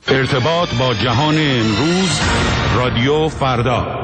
ارتباط با جهان امروز، رادیو فردا.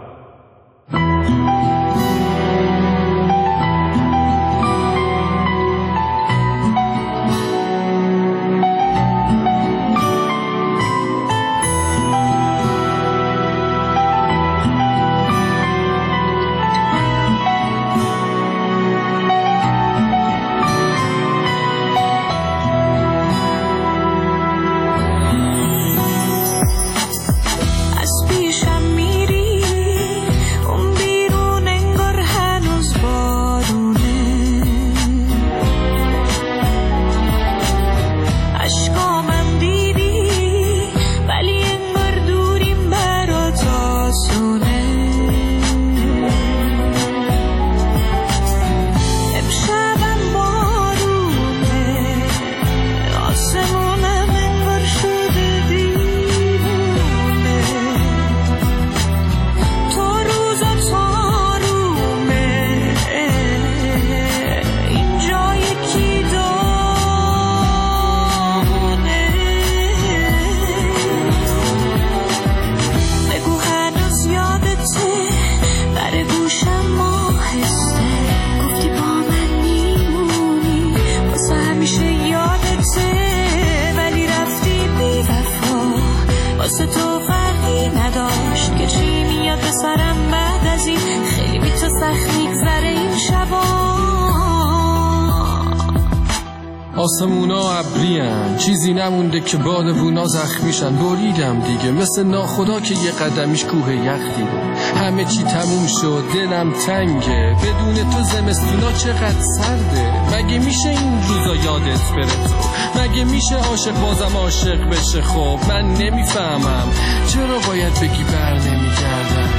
آسمونا ابریان، چیزی نمونده که بادوونا زخمیشن. بریدم دیگه مثل ناخدا که یه قدمیش کوه یخ دیده. همه چی تموم شد، دلم تنگه، بدون تو زمستونا چقدر سرده. مگه میشه این روزا یادت بره تو؟ مگه میشه عاشق بازم عاشق بشه؟ خب من نمیفهمم چرا باید بگی بر نمیگردم.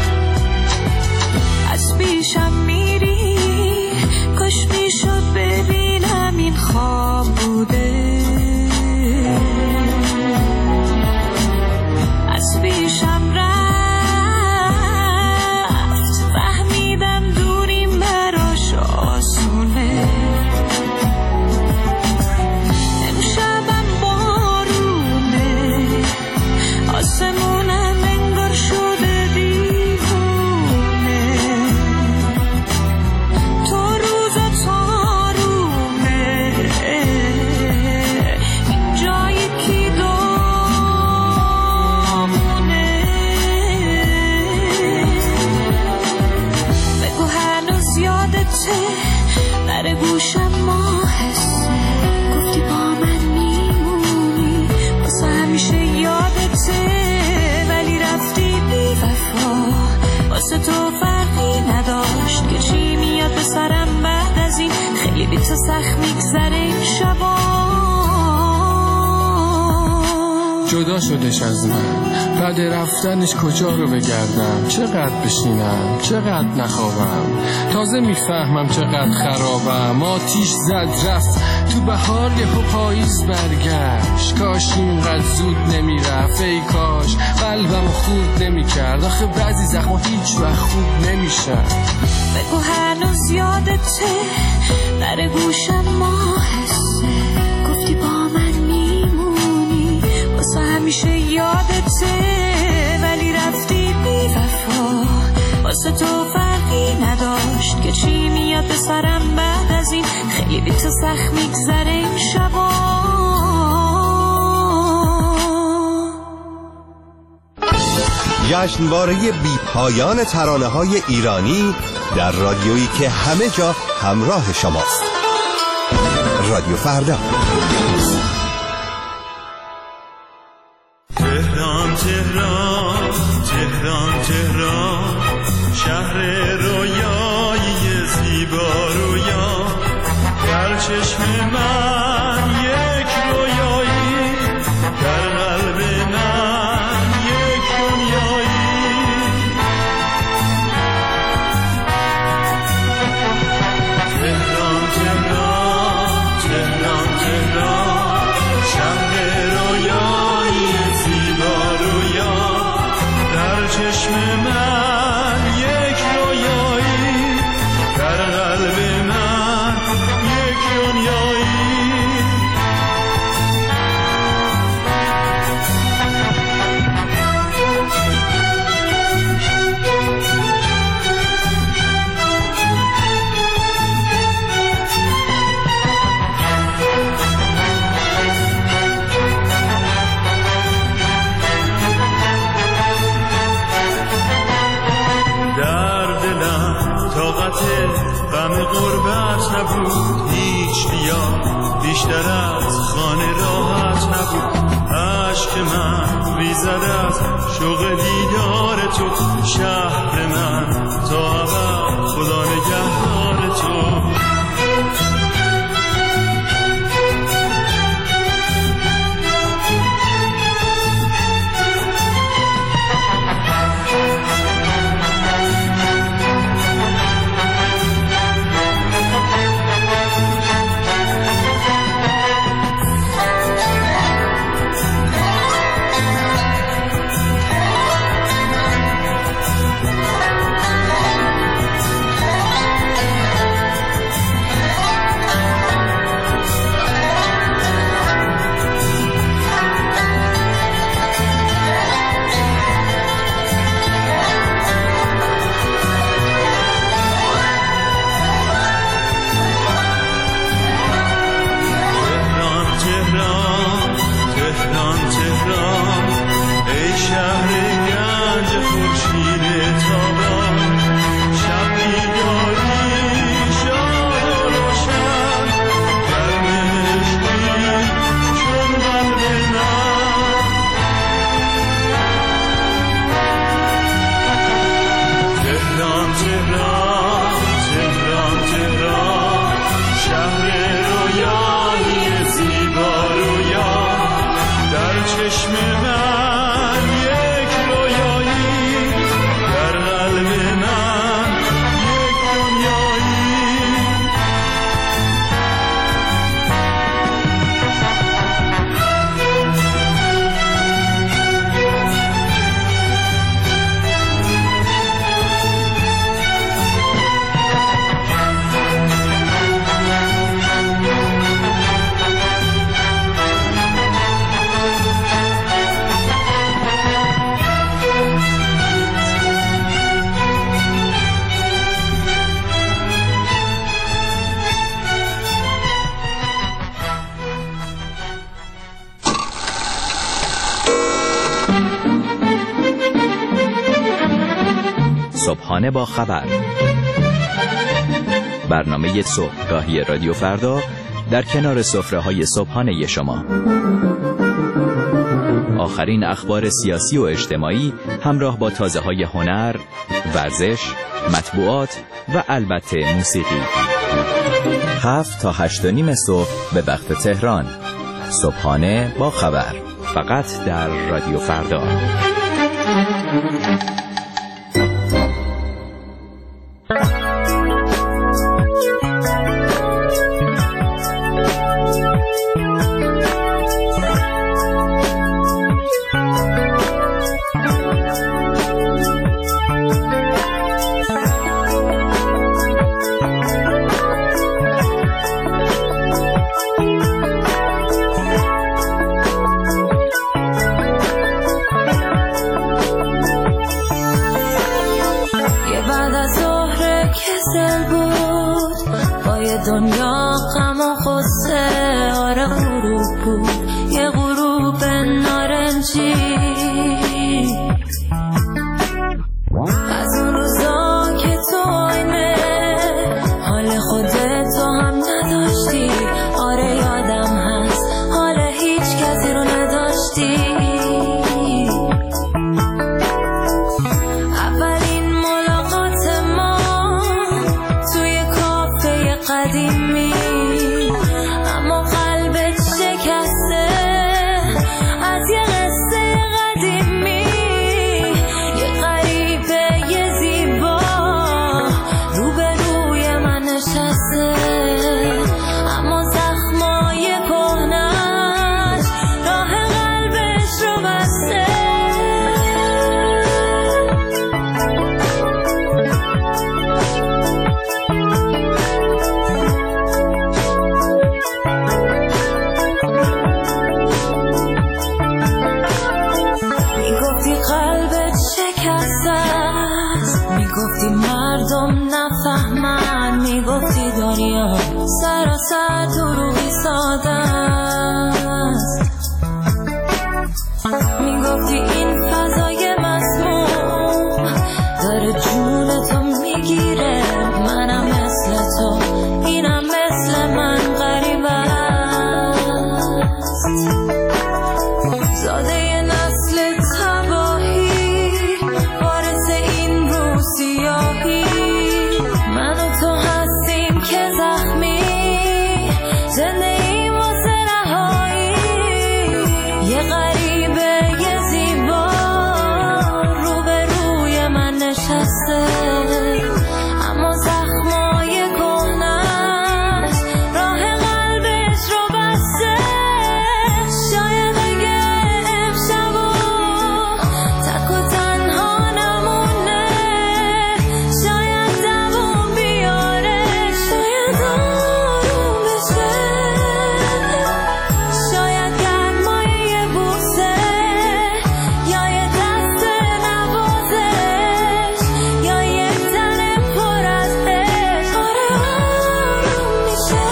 از پیشم میری، کاش میشد ببینم این خواب بوده. از پیشم رفت، فهمیدم دوریم براش آسونه. امشبم بارونه، آسمونم انگار شده دیوونه. تو روزا تارومه، اینجا یکی دامونه. بگو هنوز یادته، در گوشم ماهسته. گفتی با من میمونی، واسه همیشه یادته. ولی رفتی بی وفا، واسه تو فرقی نداشت که چی میاد به سرم بعد از این. خیلی بی تو سخت میگذره این شبا. جدا شدش از من، بعد رفتنش کجا رو بگردم؟ چقدر بشینم، چقدر نخوابم. تازه میفهمم چقدر خرابم. آتیش زد رفت تو بهار، یهو پاییز برگشت. کاش اینقدر زود نمیرفت، ای کاش قلبم خورد نمیکرد. آخه بعضی زخم‌ها هیچ وقت خوب نمیشن. بگو هنوز یادته، در گوشم ماهسته. گفتی با من میمونی، واسه همیشه یادته. ولی رفتی بی وفا، واسه تو فرقی نداشت که چی میاد به سرم بعد از این. خیلی بی تو سخت میگذره این شبا. جشنواره بی پایان ترانه‌های ایرانی در رادیویی که همه جا همراه شماست. رادیو فردا. تهران تهران تهران تهران، شهر رویایی زیبا رویا. در چشم من یک رویایی، در قلب من یک دنیایی. تهران تهران تهران تهران، شهر رویایی زیبا رویا. در چشم من یک رویایی، نبود، هیچ بیا بیشتر از خانه راحت نبود. عشق من ریزد از شوق دیدار تو، شهر من تا ابد خدا نگهدار تو. صبحانه با خبر، برنامه صبحگاهی رادیو فردا در کنار سفره‌های صبحانه شما. آخرین اخبار سیاسی و اجتماعی همراه با تازه‌های هنر، ورزش، مطبوعات و البته موسیقی. 7 تا 8:30 صبح به وقت تهران. صبحانه با خبر، فقط در رادیو فردا. دنیا غم و غصه، آره غروب بود یه غروب نارنجی، از اون روزا که تو آینه حال خودتو هم نداشتی. آره یادم هست حال هیچ کسی رو نداشتی. اولین ملاقات ما توی کافه قدیمی، اما قلبت شکسته از یه قصه قدیمی. یه غریبه یه زیبا روبروی من نشسته، اما زخمای کهنش راه قلبش رو بسته. یه غریبه یه زیبا روبروی من نشسته، اما زخمای کهنه‌اش راه قلبش رو بسته. شاید اگه امشبو تک و تنها نمونه، شاید دووم بیاره، شاید آروم بشه، شاید گرمای یه بوسه یا یه دست نوازش یا یه تن پر از عشق آروم میشه.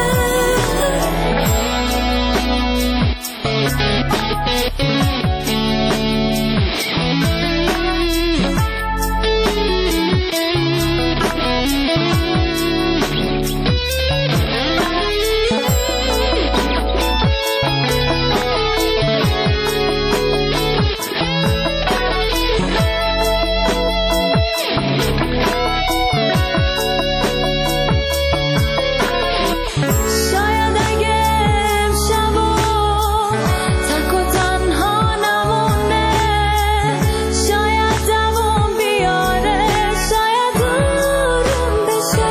شاید اگه امشبو تک و تنها نمونه، شاید دووم بیاره، شاید آروم بشه،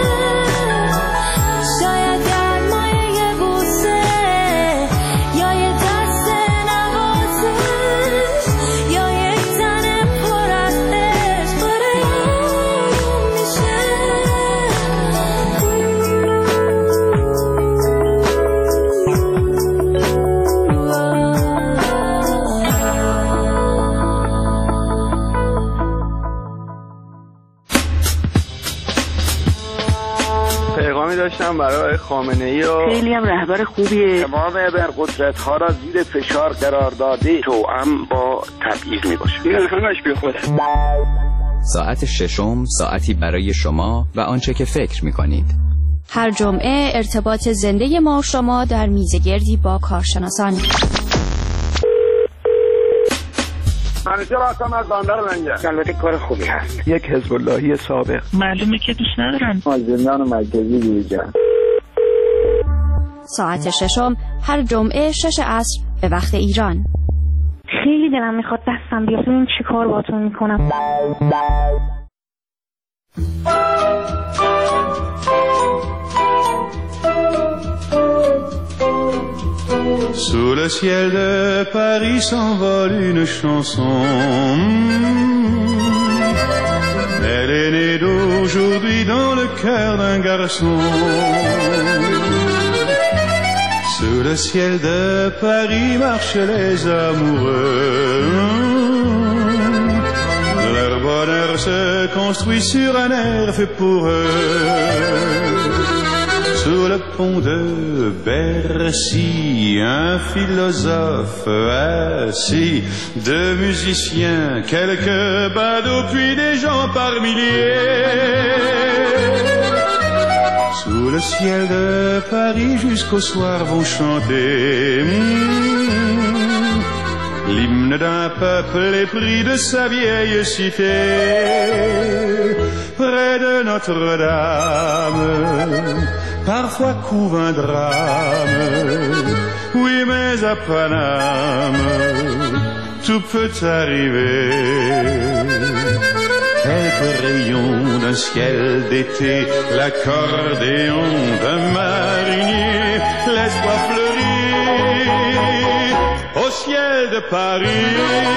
شاید گرمای یه بوسه یا یه دست نوازش یا یک تن پر از عشق آروم میشه. پیغامی داشتم برای خامنه‌ای و خیلی هم رهبر خوبیه. امام ابرقدرت‌ها را زیر فشار قرار داده، توأم با تبعیض میباشه. این همش بی خوده. ساعت ششم ساعتی برای شما و آنچه که فکر می‌کنید. هر جمعه ارتباط زنده ما و شما در میزگردی با کارشناسان. منیجر هستم از بندر لنگر. البته کار خوبی هست. یک حزب اللهی سابق. معلومه که دوست ندارن. زندان مرکزی دیگر. ساعت ششم هر جمعه 6 عصر به وقت ایران. خیلی دلم میخواد دستم بیاد ببینم چی کار باتون میکنم. Sous le ciel de Paris s'envole une chanson. Elle est née d'aujourd'hui dans le cœur d'un garçon. Sous le ciel de Paris marchent les amoureux. Leur bonheur se construit sur un air fait pour eux. Sous le pont de Bercy, un philosophe assis, deux musiciens, quelques badauds, puis des gens par milliers. Sous le ciel de Paris, jusqu'au soir vont chanter l'hymne d'un peuple épris de sa vieille cité. Près de Notre-Dame, parfois couve un drame, oui mais à Paname, tout peut arriver. Quelques rayons d'un ciel d'été, l'accordéon d'un marinier, l'espoir fleurit au ciel de Paris.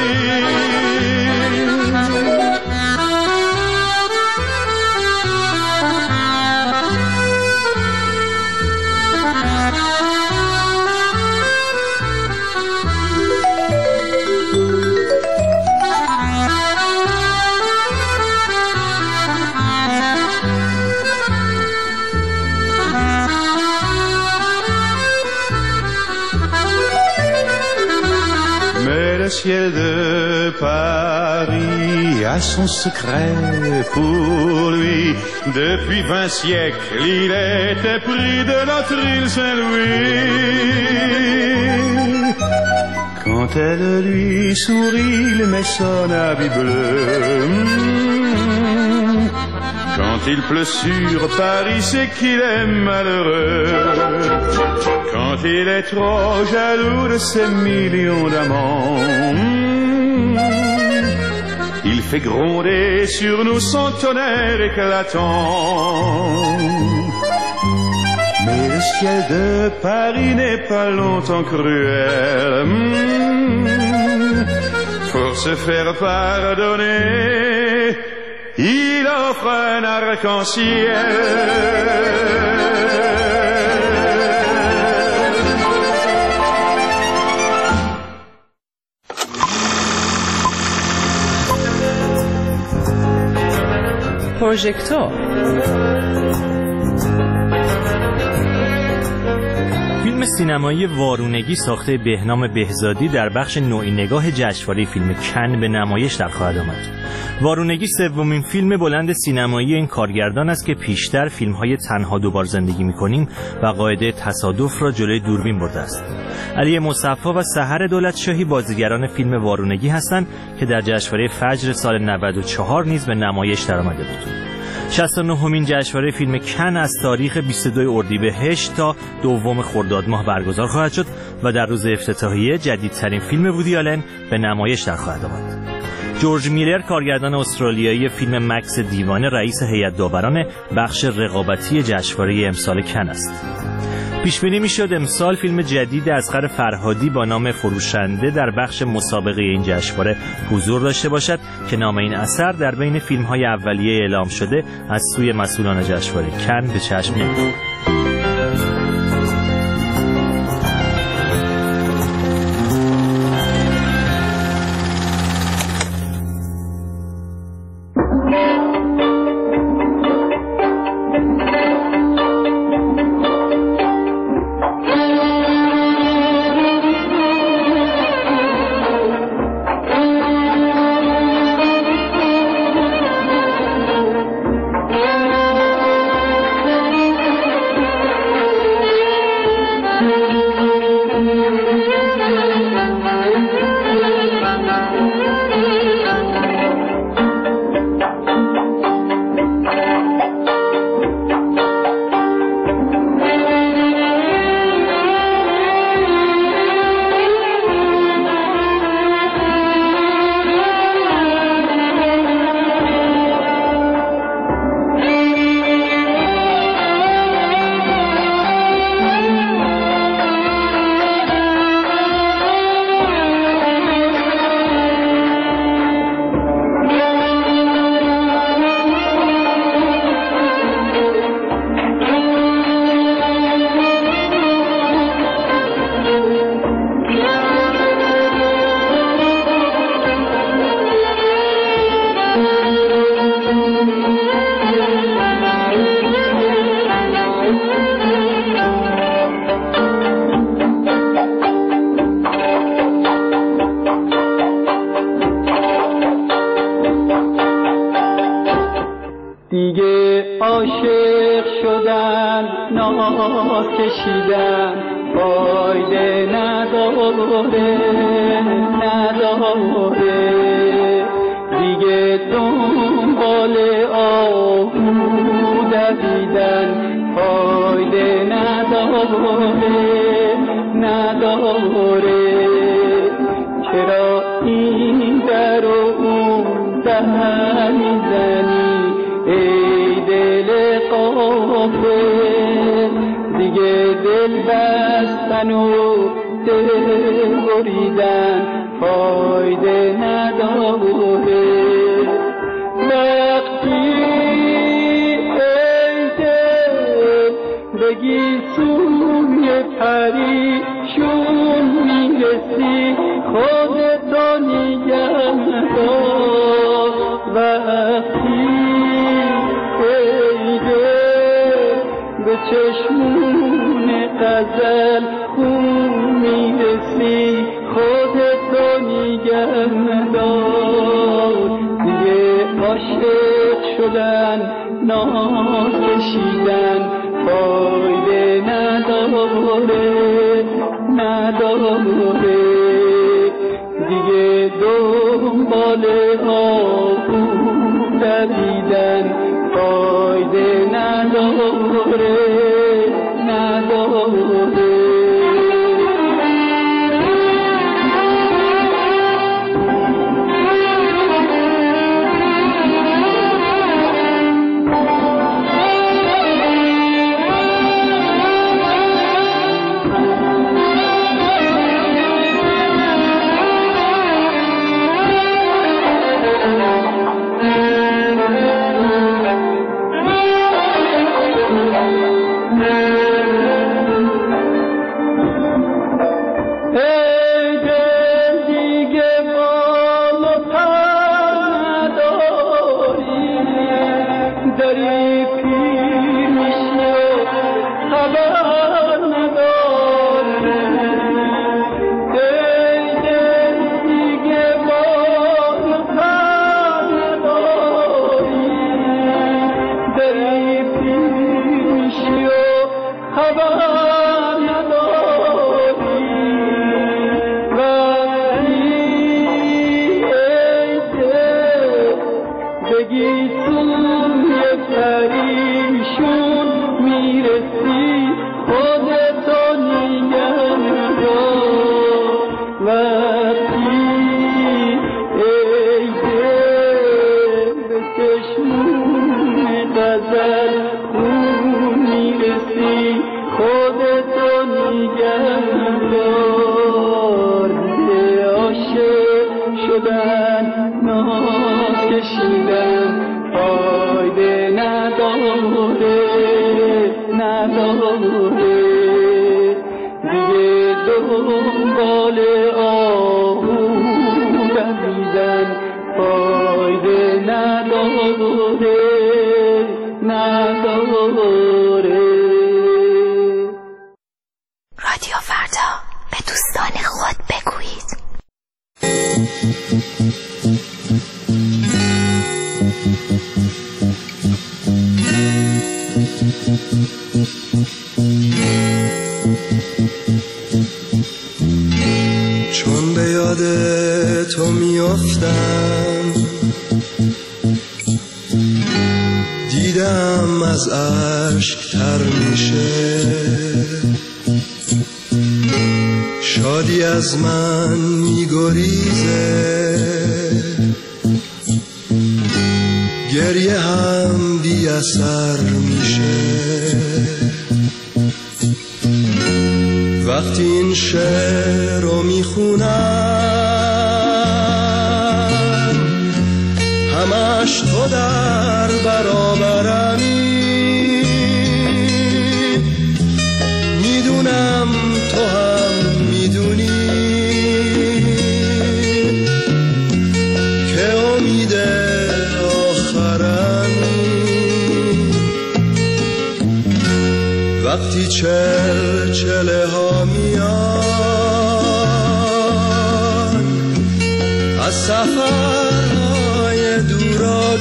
Le ciel de Paris a son secret pour lui. Depuis 20 siècles, il était pris de notre île Saint-Louis. Quand elle lui sourit, il met son habit bleu. Quand il pleut sur Paris, c'est qu'il est malheureux. Quand il est trop jaloux de ses millions d'amants, il fait gronder sur nous son tonnerre éclatant. Mais le ciel de Paris n'est pas longtemps cruel. Pour se faire pardonner, il offre un arc-en-ciel. پروژکتور فیلم سینمایی وارونگی ساخته بهنام بهزادی در بخش نوعی نگاه جشنواره فیلم کن به نمایش در خواهد آمد. وارونگی سومین فیلم بلند سینمایی این کارگردان است که پیشتر فیلم‌های تنها دوبار زندگی می‌کنیم و قاعده تصادف را جلوی دوربین برده است. علی مصفی و سحر دولتشاهی بازیگران فیلم وارونگی هستند که در جشنواره فجر سال 94 نیز به نمایش درآمده بود. 69مین جشنواره فیلم کن از تاریخ 22 اردیبهشت تا 2 خرداد ماه برگزار خواهد شد و در روز افتتاحیه جدیدترین فیلم وودی آلن به نمایش در خواهد آمد. جورج میلر کارگردان استرالیایی فیلم مکس دیوانه رئیس هیئت داوران بخش رقابتی جشنواره امسال کن است. پیش‌بینی می‌شد امسال فیلم جدید اصغر فرهادی با نام فروشنده در بخش مسابقه این جشنواره حضور داشته باشد که نام این اثر در بین فیلم‌های اولیه اعلام شده از سوی مسئولان جشنواره کن به چشم می‌آید. عاشق شدن ناز کشیدن فایده نداره دیگه دنبال آهو دویدن فایده نداره چرا این در و اون در میزنی ای دل غافل دیگه دل بستن و دل بریدن فایده نداره وقتی ای دل بگی سوی پریشون میرسی خودتو نگه دار وقتی ای دل به چشمون غزل خون میرسی خودتو نگه دار دیگه عاشق شدن ناز کشیدن فایده نداره دیگه دنبال آهو دویدن فایده نداره نداره. رادیو فردا، به دوستان خود بگویید. چون به یاد تو میافتم دیدم از اشک تر میشه، شادی از من میگریزه، گریه هم بی اثر میشه. وقتی این شعر رو میخونم همش تو در برابرمی، میدونم تو هم میدونی که امید آخرمی. وقتی چلچله ها میان از سفرهای دورا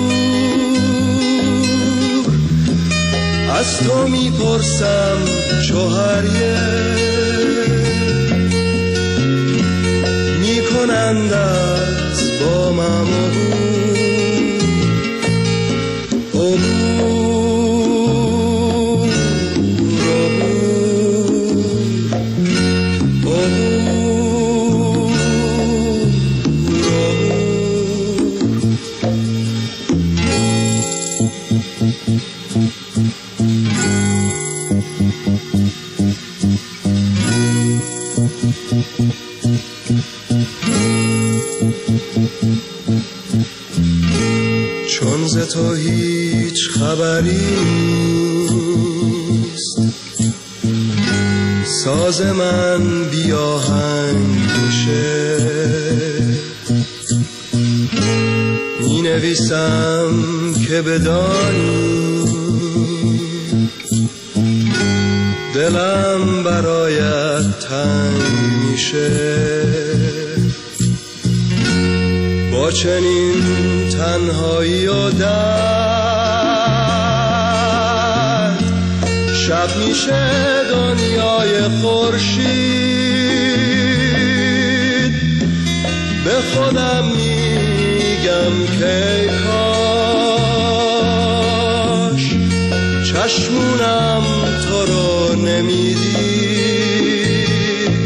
دور، از تو میپرسم چوهریه میکنند از با من چون ز تو هیچ خبری نیست، ساز من بی آهنگ میشه، می نویسم که بدانی دلم برایت تنگ میشه. با چنین تنهایی و درد شب میشه دنیای خورشید، به خودم میگم که کاش چشمونم تو رو نمیدید،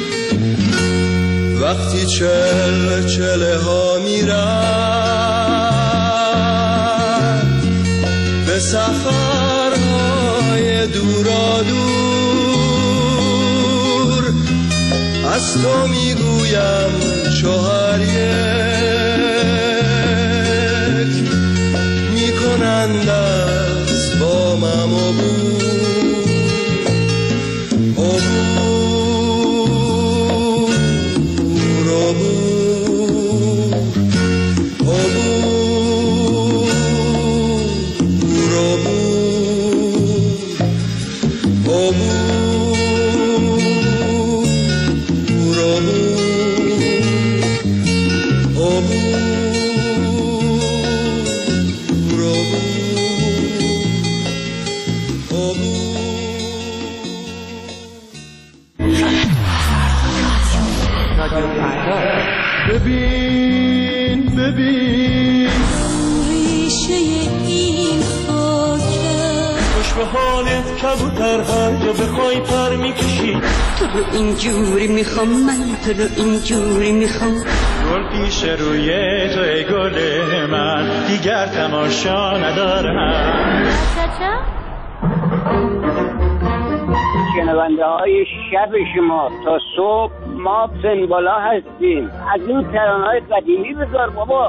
وقتی چله ها میرن به سفرهای دورا دور، از تو میگویم چهار یک میکنند از بامم ببین ریشه این خاکه، خوش به حالت کبوتر هر جا بخوای پر میکشی. تو رو اینجوری میخوام، من تو رو اینجوری میخوام. گل پیش روی تو ای گل من، دیگر تماشا ندارم. شنونده های شب شما تا صبح ما سنبالا هستیم. از این ترانه‌های قدیمی بذار بابا.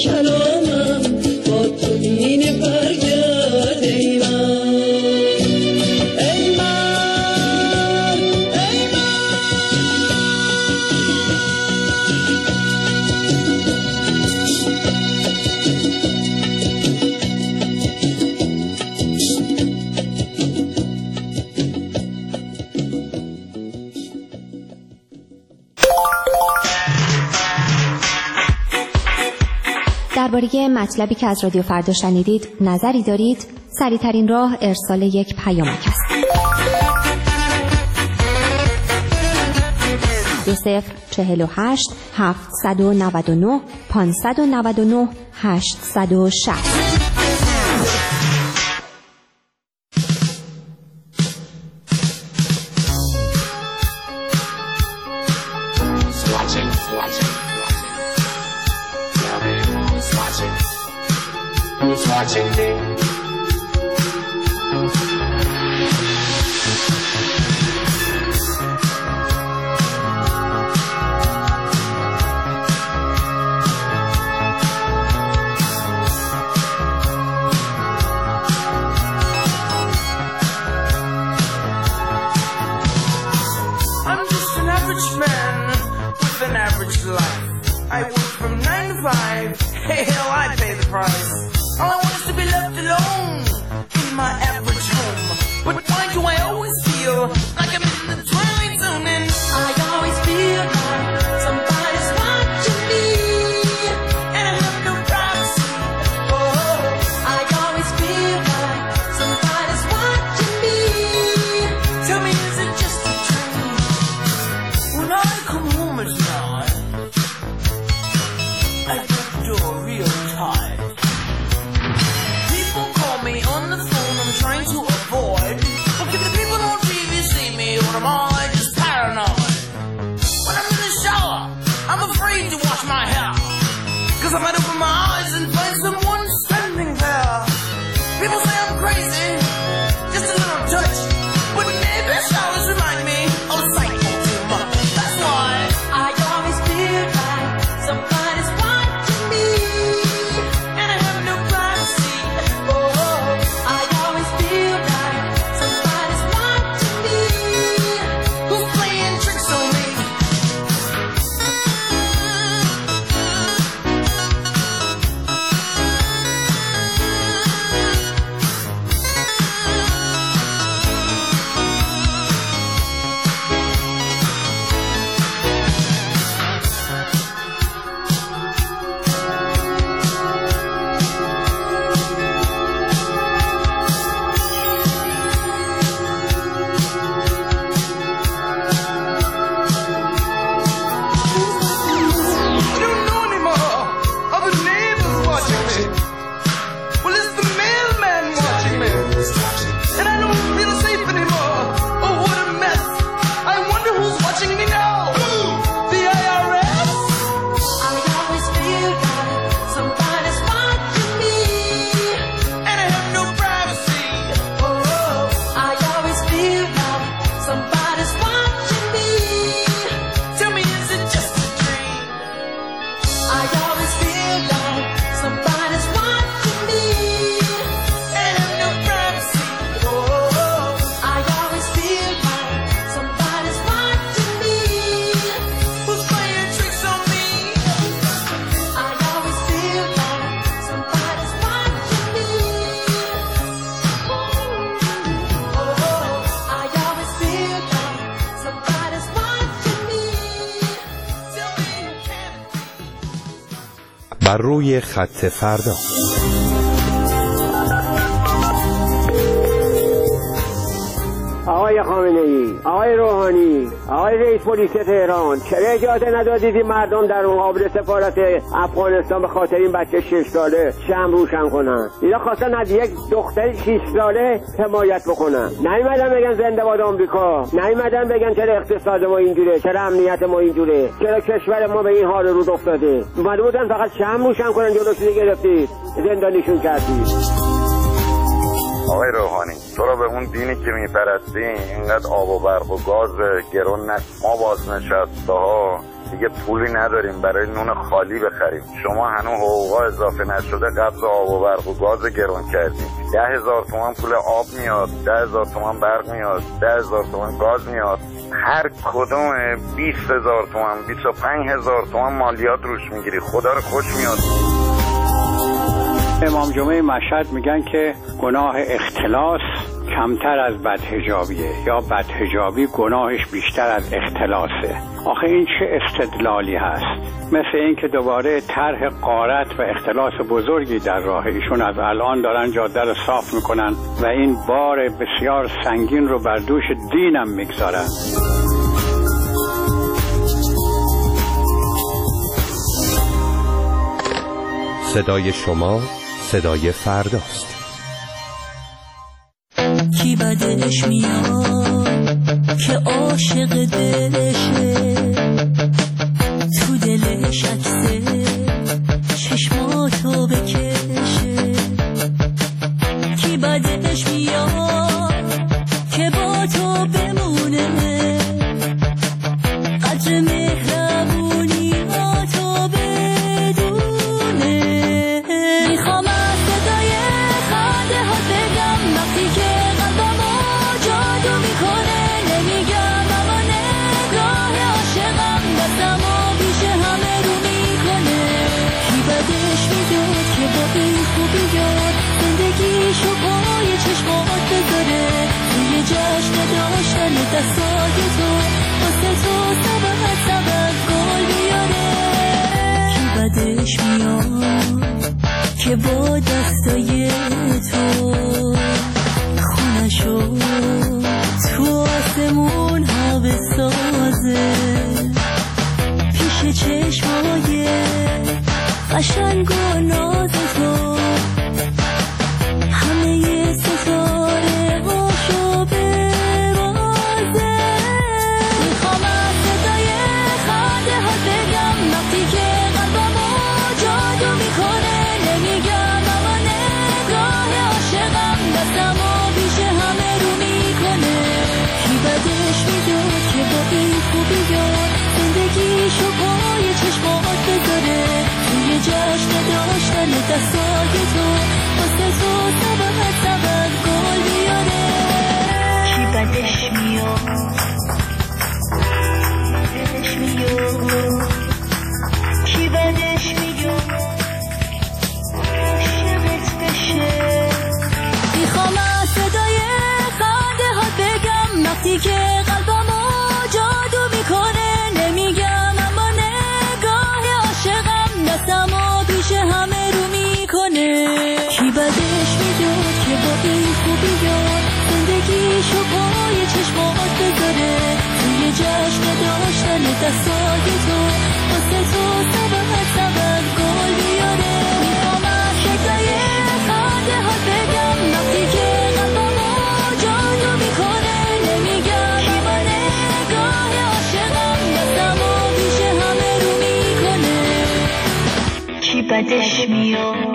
کلامم با تو دین برگرد ای من. درباره مطلبی که از رادیو فردا شنیدید نظری دارید؟ سریع‌ترین راه ارسال یک پیامک است. 2048 799 599 860. Watching me. I'm just an average man with an average life. I work from 9 to 5. Hey, hell, I pay the price. All I want is to be left alone in my average home. But why do I always feel like I'm in the twilight zone? And I always feel like somebody's watching me, and I have no privacy. Oh, I always feel like somebody's watching me. Tell me, is it just a dream? When I come home at night, I get the door real tight. On the phone I'm trying to avoid, but can the people on TV see me, or am I just paranoid? When I'm in the shower, I'm afraid to wash my hair, 'cause I might open my eyes and find someone standing there. People say I'm crazy, just a little touch, but maybe showers remind me of cycle too much. That's why I always feel like somebody's watching me, and I have no privacy. بر روی خط فردا. آقای خامنه‌ای، آقای روحانی، آقای رئیس پلیس تهران، چرا اجازه ندادید این مردم در مقابل سفارت افغانستان به خاطر این بچه 6 ساله شمع روشن کنن؟ اینا خواستن از یک دختر 6 ساله حمایت بکنن. نیومدن بگن زنده باد آمریکا، نیومدن بگن چرا اقتصاد ما اینجوره، چرا امنیت ما اینجوره، چرا کشور ما به این حال رو افتاده. اومده بودن فقط شمع روشن کنن، جلوش گرفتید، زندانیشون کردید. آقای روحانی، تو رو به اون دینی که میپرستی اینقدر آب و برق و گاز گرون ما بازنشسته ها دیگه پولی نداریم برای نون خالی بخریم. شما هنوز حقوقا اضافه نشده قبض آب و برق و گاز گرون کردیم. 10,000 تومان پول آب میاد، 10,000 تومان برق میاد، 10,000 تومان گاز میاد. هر کدوم 20,000 تومان 25,000 تومان مالیات روش میگیری. خدا رو خوش میاد. امام جمعه مشهد میگن که گناه اختلاس کمتر از بدحجابیه یا بدحجابی گناهش بیشتر از اختلاسه. آخه این چه استدلالی هست؟ مثل این که دوباره طرح غارت و اختلاس بزرگی در راه ایشون از الان دارن جاده رو صاف میکنن و این بار بسیار سنگین رو بر دوش دینم میگذارن. صدای شما صدای فرداست. کی بدش میاد که عاشق دلشه، تو دلش عکسه چشماتو بکشه. کی بدش میاد که با تو بمونه، قدر مهربونی تو بدونه. میخوام از صدای خنده ها بگم وقتی که قلبمو جادو میکنه. نمیگم اما نگاه عاشقم دستمو پیش همه رو میکنه. کی بدش میداد که با این خوبیات زندگیشو پای چشمات بذاره، توی جشن داشتن دستای تو واسه تو سبب گل بیاره. کی بدش میاد که با دستای تو خونشو تو آسمون ها بسازه، پیش چشمای قشنگ و ناز تو همه ستاره هاشو ببازه. میخوام از صدای خنده ها بگم وقتی که قلبمو جادو میکنه. نمیگم اما نگاه عاشقم دستمو پیش همه رو میکنه. کی بدش میداد که با این خوبیات زندگیشو پای چشمات بذاره، توی جشن داشتن دستای تو واسه تو سبب گل بیاره. کی بدش میاد کی بدش میاد عاشقت بشه. میخوام از صدای خنده ها بگم وقتی که قلبمو جادو میکنه. نمیگم اما نگاه عاشقم دستمو پیش همه رو میکنه. کی بدش میداد که با این خوبیات زندگیشو پای چشمات بذاره، توی جشن داشتن دستای تو واسه تو سبب گل بیاره. میخوام از صدای خنده ها بگم وقتی که قلبمو جادو میکنه. نمیگم اما نگاه عاشقم دستمو پیش همه رو میکنه. کی بدش میاد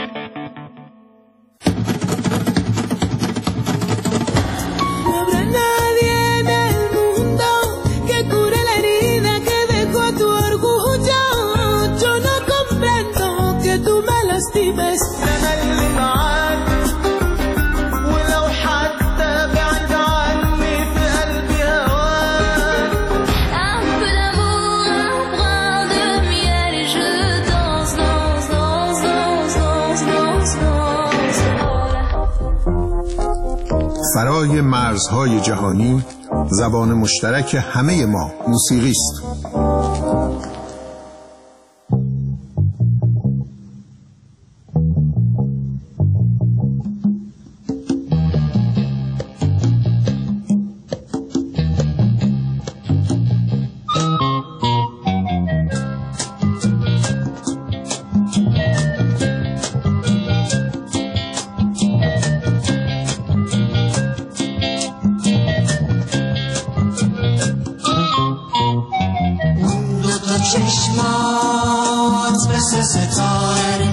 فرای مرزهای جهانی زبان مشترک همه ما موسیقی است. چشمات مثل ستاره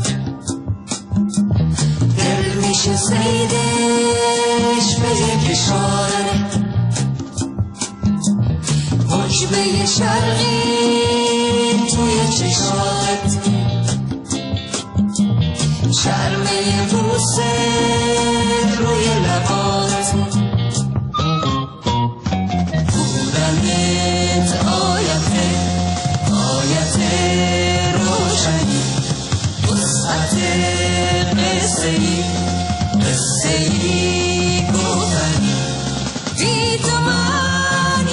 دل میشه سیدش به یک اشاره حجبه شرقی شرمه بوسه روی لبات بودنت آیت روشنی وسعت قصه ای گفتنی بی تو من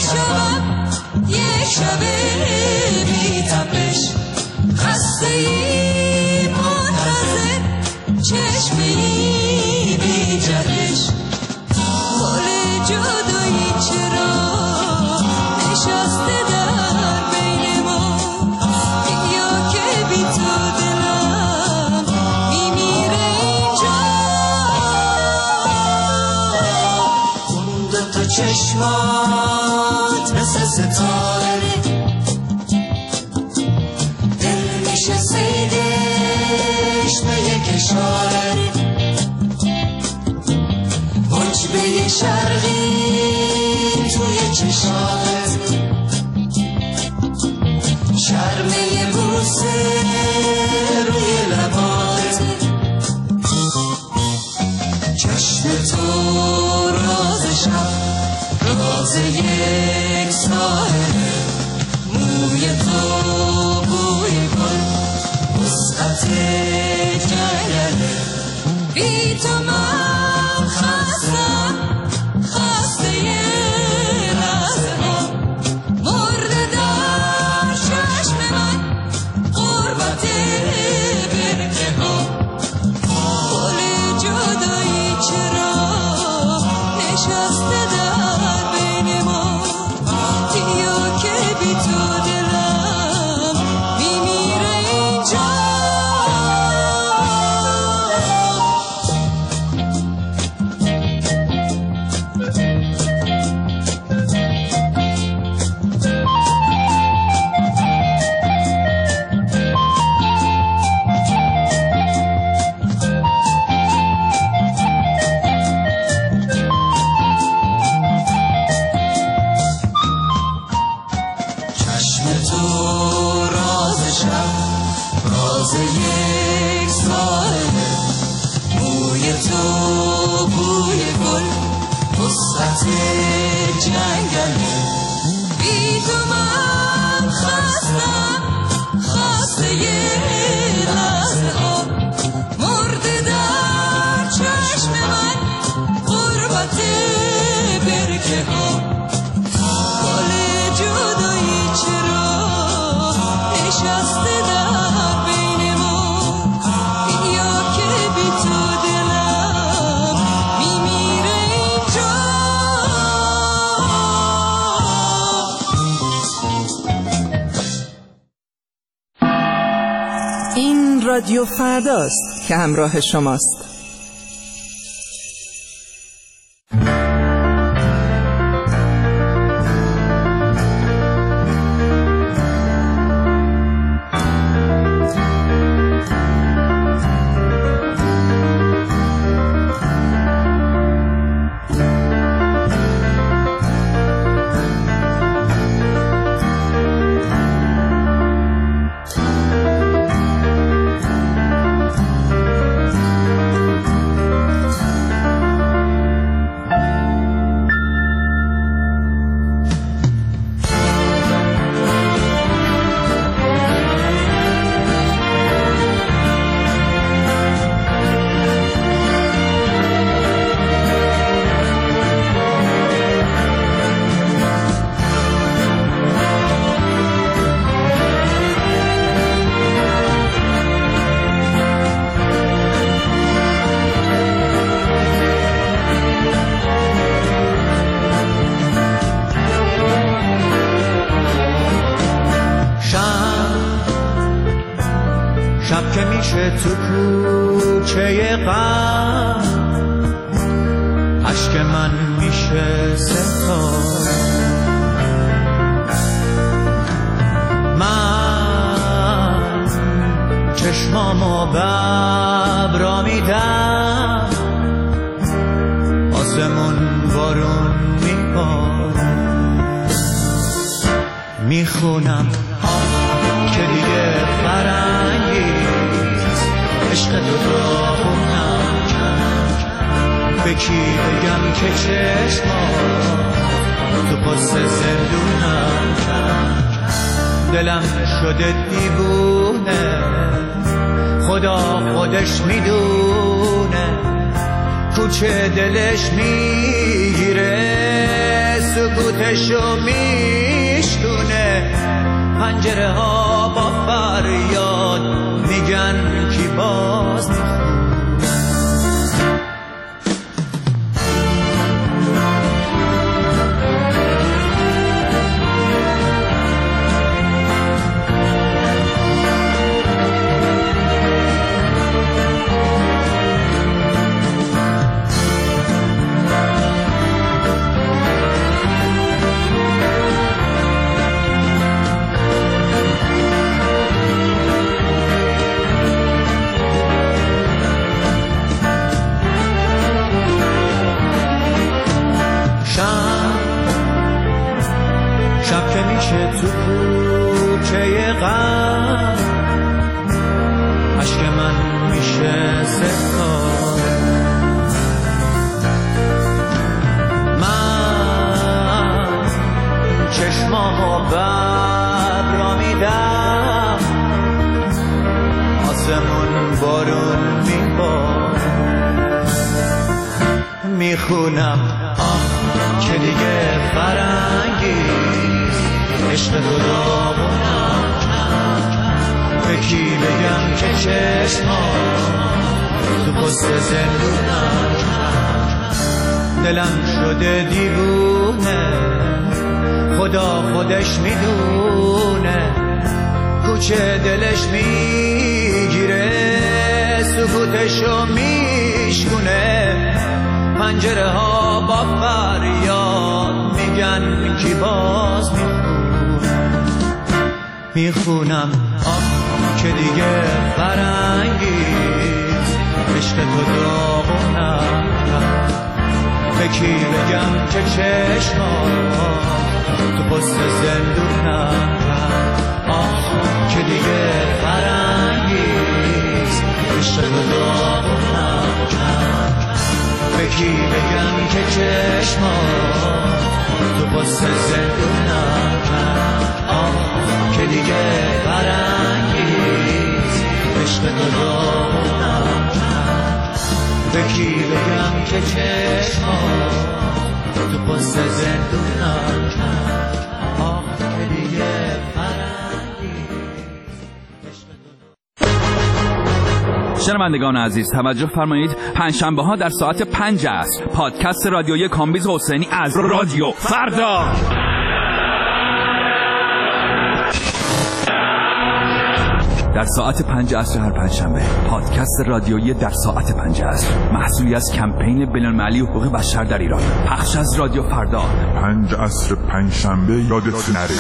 یک شب بی تپش خسته ای منتظر چشمه ای بی جهش حال جدایی چرا نشسته در بین ما یا که بی تو دلم میمیره اینجا اون دوتا چشمات مثل ستاره دل میشه سیدش به یک اشاره حجبه شرقی توی چشات شرمه بوسه روی لبات چشم تو راز شب راز یک ساحله موی تو بوی گل وسعت جنگله بی تو من خسته یه لحظه ها مرده در چشم من غربت برکه ها حال جدایی چرا نشسته در بین ما یا که بی تو دلم میمیره اینجا راز یک ساله موی تو بوی گل وسعت جنگله بی تو من خسته یه لحظه ها مرده در چشم من غربت برکه ها حال جدایی چرا نشسته در رادیو فرداست که همراه شماست. شب که میشه تو کوچه غم عشق من میشه ستاره من چشمامو به ابرا میدم آسمون بارون میباره میخونم که دیگه فرنگیست عشق تو به کی بگم که چشمات تو پست زندونم کرد. دلم شده دیوونه، خدا خودش میدونه، کوچه دلش میگیره، سکوتشو میشکونه. پنجره ها با فریاد میگن کی باز میخونه. شب که میشه تو کوچه غم، عشق من میشه ستاره. من چشمامو بر را میدم، آسمون بارون میباره. میخونم که دیگه فرنگی عشق تو داغونم، به کی بگم که چشمات تو پست زندونم. دلم شده دیوونه، خدا خودش میدونه، کوچه دلش میگیره، سکوتشو میشکونه. پنجره ها با فریاد میگن کی باز میخونم که دیگه فرنگیست عشق تو داغونم. به کی بگم که چشمات تو پست زندونم. که دیگه فرنگیست عشق تو داغونم. به کی بگم که چشمات تو پست زندونم. که دیگه فرنگیست عشق تو داغونم. به کی بگم که چشمات تو پست زندونم. که دیگه شنوندگان عزیز توجه فرمایید، پنجشنبه ها در ساعت 5 عصر پادکست رادیویی کامبیز حسینی از رادیو فردا. در ساعت 5 عصر هر پنجشنبه پادکست رادیویی در ساعت 5 عصر محصولی از کمپین بین‌المللی حقوق بشر در ایران، پخش از رادیو فردا. 5 عصر پنجشنبه یادت نره.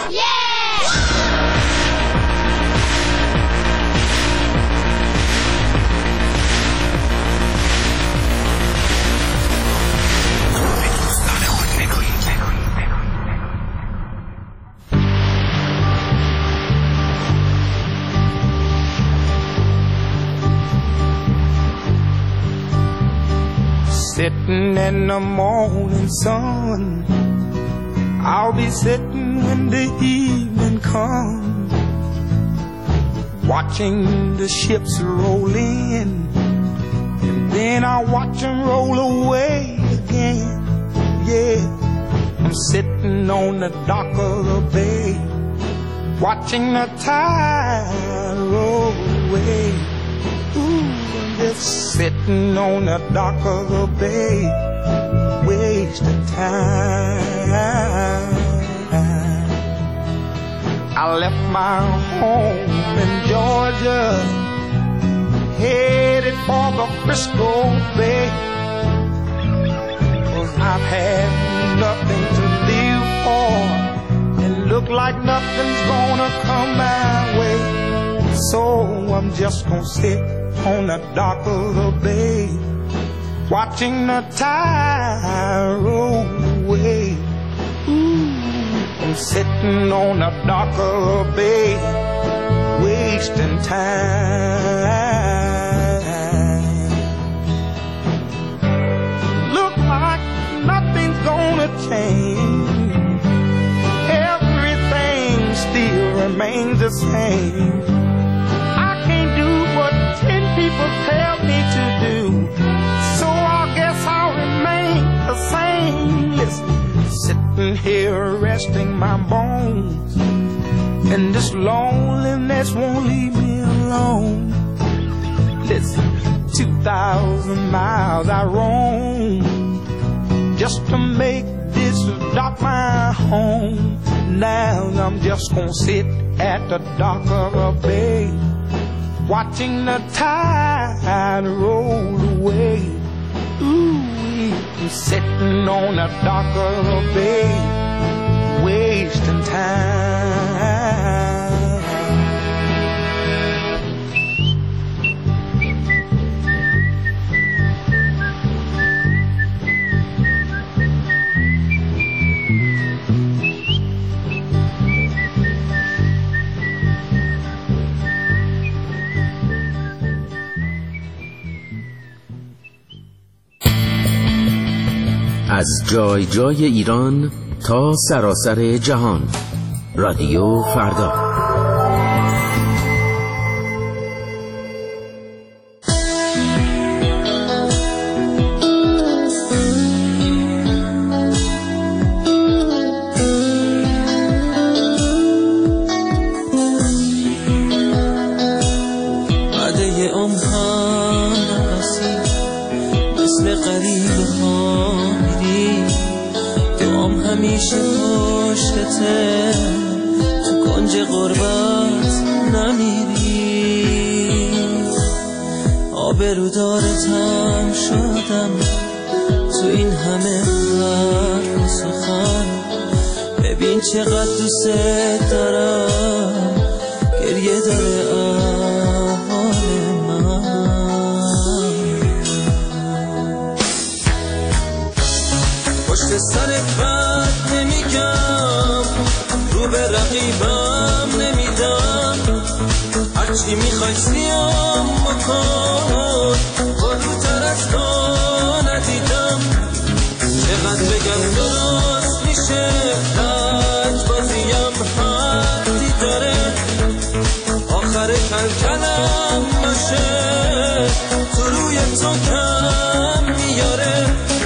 Sitting in the morning sun, I'll be sitting when the evening comes, watching the ships roll in, and then I'll watch them roll away again. Yeah, I'm sitting on the dock of the bay, watching the tide roll away. Ooh, just sitting on the dock of the bay, wasting time. I left my home in Georgia, headed for the Frisco Bay, 'cause I've had nothing to live for, and look like nothing's gonna come my way. So I'm just gonna sit on the dock of the bay, watching the tide roll away. Ooh, I'm sitting on the dock of the bay, wasting time. same. I can't do what 10 people tell me to do, so I guess I'll remain the same. Listen, sitting here resting my bones, and this loneliness won't leave me alone. Listen, 2,000 miles I roam just to make this dock my home. Now I'm just gonna sit at the dock of a bay, watching the tide roll away. Ooh, I'm sitting on the dock of a bay, wasting time. از جای جای ایران تا سراسر جهان، رادیو فردا. همیشه پشتته تو کنج غربت نمیری، آبرودارتم شدم تو این همه حرف و سخن. ببین چقدر دوست دارم، گریه داره احوال من. پشت سرت بد نمیگم، رو به رقیبم نمیدم، هرچی میخوای سیام بکن، بالوتر از تو ندیدم. چقدر بگم درست میشه، لج بازیم حدی داره، آخر کلکلم باشه تو روی تو کم میاره.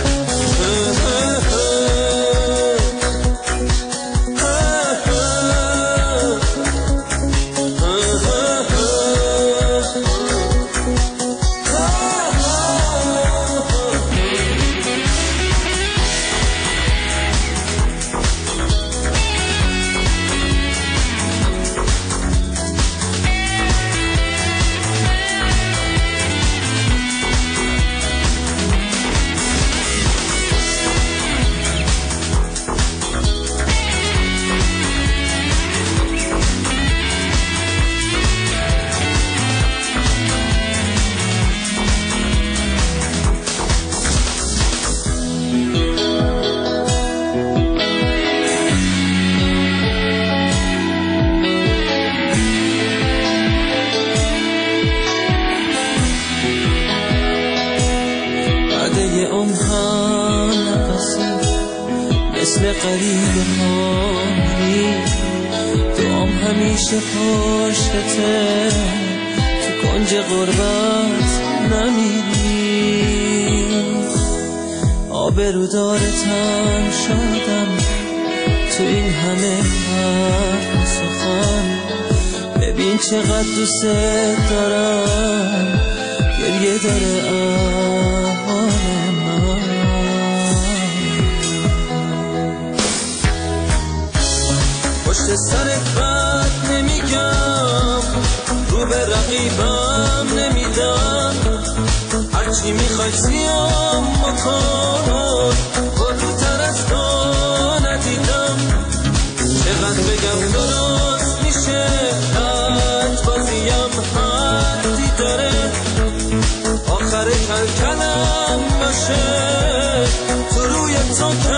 قریب هایی دوام همیشه پشتته تو کنج غربت نمیری، آبرودارتم شدم تو این همه حرف و سخن. ببین چقدر دوست دارم، گریه داره احوال من. پشت سرت بد نمیگم، رو به رقیبم نمیدم، هرچی میخوای سیام بکن، بالوتر از تو ندیدم. چقدر بگم درست میشه، لج بازیم حدی داره، آخر کلکلم باشه تو روی تو